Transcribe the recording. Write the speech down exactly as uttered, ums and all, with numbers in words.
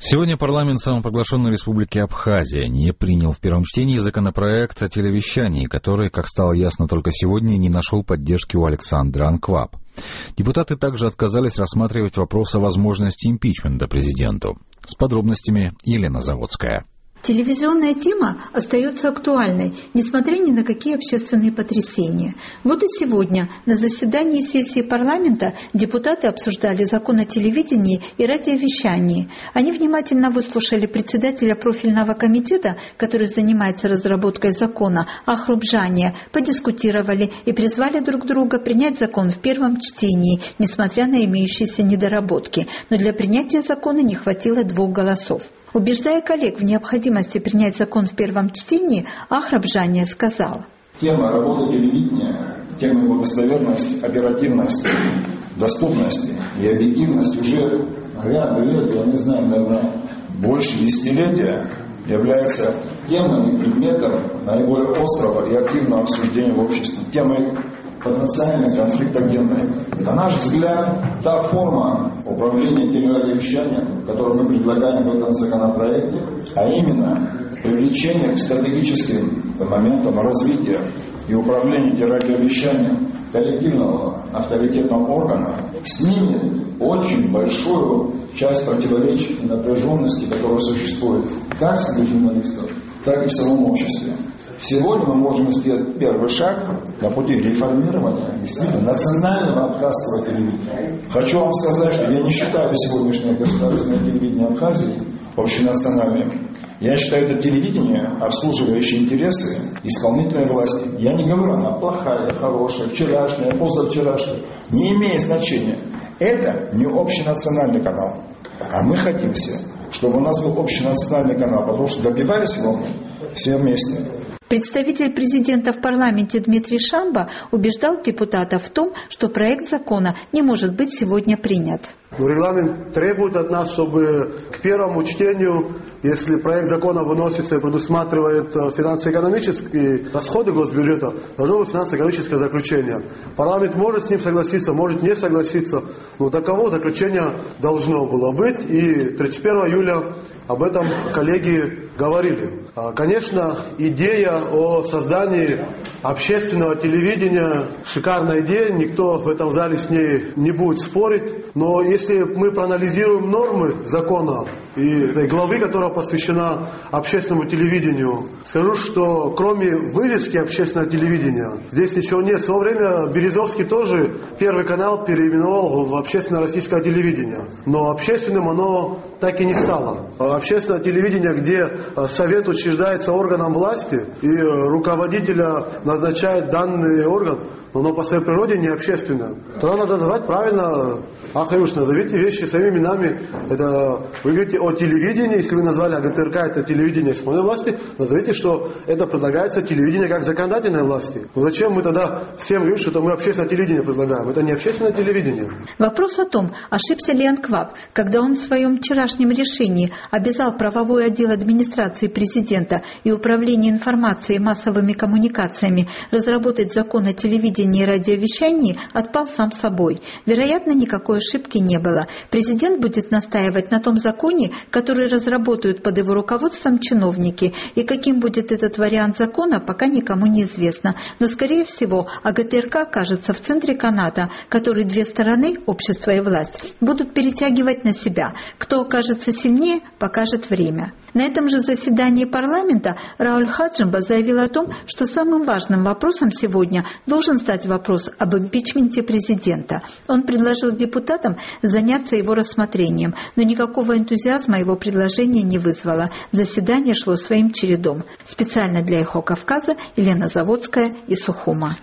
Сегодня парламент самопровозглашенной республики Абхазия не принял в первом чтении законопроект о телевещании, который, как стало ясно только сегодня, не нашел поддержки у Александра Анкваб. Депутаты также отказались рассматривать вопрос о возможности импичмента президенту. С подробностями Елена Заводская. Телевизионная тема остается актуальной, несмотря ни на какие общественные потрясения. Вот и сегодня на заседании сессии парламента депутаты обсуждали закон о телевидении и радиовещании. Они внимательно выслушали председателя профильного комитета, который занимается разработкой закона, Ахрубжания, подискутировали и призвали друг друга принять закон в первом чтении, несмотря на имеющиеся недоработки. Но для принятия закона не хватило двух голосов. Убеждая коллег в необходимости принять закон в первом чтении, Ахрубжания сказал: Тема работы телевидения, тема его достоверности, оперативности, доступности и объективности уже ряд лет, я не знаю, наверное, больше десятилетия является темой и предметом наиболее острого и активного обсуждения в обществе, темой потенциально конфликтогенной. На наш взгляд, та форма управления телерадиовещанием, которую мы предлагаем в этом законопроекте, а именно привлечение к стратегическим моментам развития и управления телерадиовещанием коллективного авторитетного органа, снимет очень большую часть противоречий и напряженности, которая существует как среди журналистов, так и в самом обществе. Сегодня мы можем сделать первый шаг на пути реформирования действительно национального абхазского телевидения. Хочу вам сказать, что я не считаю сегодняшнее государственное телевидение Абхазии общенациональным. Я считаю это телевидение, обслуживающее интересы исполнительной власти. Я не говорю, она плохая, хорошая, вчерашняя, позавчерашняя. Не имеет значения. Это не общенациональный канал. А мы хотим все, чтобы у нас был общенациональный канал, потому что добивались его мы все вместе. Представитель президента в парламенте Дмитрий Шамба убеждал депутатов в том, что проект закона не может быть сегодня принят. Но регламент требует от нас, чтобы к первому чтению, если проект закона выносится и предусматривает финансово-экономические расходы госбюджета, должно быть финансово-экономическое заключение. Парламент может с ним согласиться, может не согласиться, но таково заключение должно было быть. И тридцать первого июля об этом коллеги говорили. Конечно, идея о создании общественного телевидения – шикарная идея, никто в этом зале с ней не будет спорить. Но если мы проанализируем нормы закона и этой главы, которая посвящена общественному телевидению, скажу, что кроме вывески общественного телевидения здесь ничего нет. В свое время Березовский тоже Первый канал переименовал в общественное российское телевидение. Но общественным оно так и не стало. Общественное телевидение, где совет учреждается органом власти и руководителя назначает данный орган, но оно по своей природе не общественное. Тогда надо назвать правильно. Ахаюш, назовите вещи своими именами. Это вы говорите о телевидении, если вы назвали АГТРК это телевидение исполнительной власти, назовите, что это предлагается телевидение как законодательной власти. Но зачем мы тогда всем говорим, что это мы общественное телевидение предлагаем? Это не общественное телевидение. Вопрос о том, ошибся ли Анкваб, когда он в своем вчерашнем решении обязал правовой отдел администрации президента и управление информацией и массовыми коммуникациями разработать закон о телевидении и радиовещании, отпал сам собой. Вероятно, никакой ошибки не было. Президент будет настаивать на том законе, который разработают под его руководством чиновники. И каким будет этот вариант закона, пока никому не известно. Но, скорее всего, АГТРК окажется в центре каната, который две стороны, общество и власть, будут перетягивать на себя. Кто окажется сильнее, покажет время. На этом же заседании парламента Рауль Хаджимба заявил о том, что самым важным вопросом сегодня должен стать вопрос об импичменте президента. Он предложил депутатам заняться его рассмотрением, но никакого энтузиазма его предложение не вызвало. Заседание шло своим чередом. Специально для Эхо Кавказа Елена Заводская из Сухума.